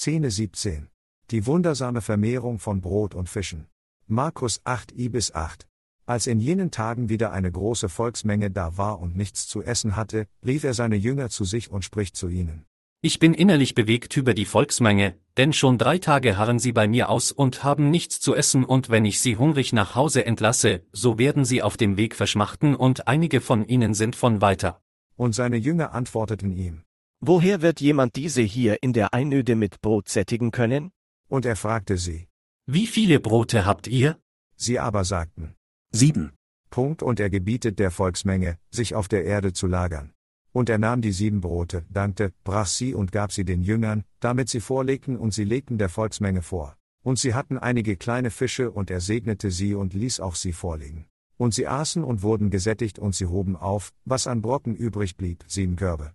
Szene 17. Die wundersame Vermehrung von Brot und Fischen. Markus 8,1-8. Als in jenen Tagen wieder eine große Volksmenge da war und nichts zu essen hatte, rief er seine Jünger zu sich und spricht zu ihnen: Ich bin innerlich bewegt über die Volksmenge, denn schon 3 Tage harren sie bei mir aus und haben nichts zu essen, und wenn ich sie hungrig nach Hause entlasse, so werden sie auf dem Weg verschmachten, und einige von ihnen sind von weiter. Und seine Jünger antworteten ihm. Woher wird jemand diese hier in der Einöde mit Brot sättigen können? Und er fragte sie. Wie viele Brote habt ihr? Sie aber sagten: 7. Und er gebietet der Volksmenge, sich auf der Erde zu lagern. Und er nahm die 7 Brote, dankte, brach sie und gab sie den Jüngern, damit sie vorlegten, und sie legten der Volksmenge vor. Und sie hatten einige kleine Fische, und er segnete sie und ließ auch sie vorlegen. Und sie aßen und wurden gesättigt, und sie hoben auf, was an Brocken übrig blieb, 7 Körbe.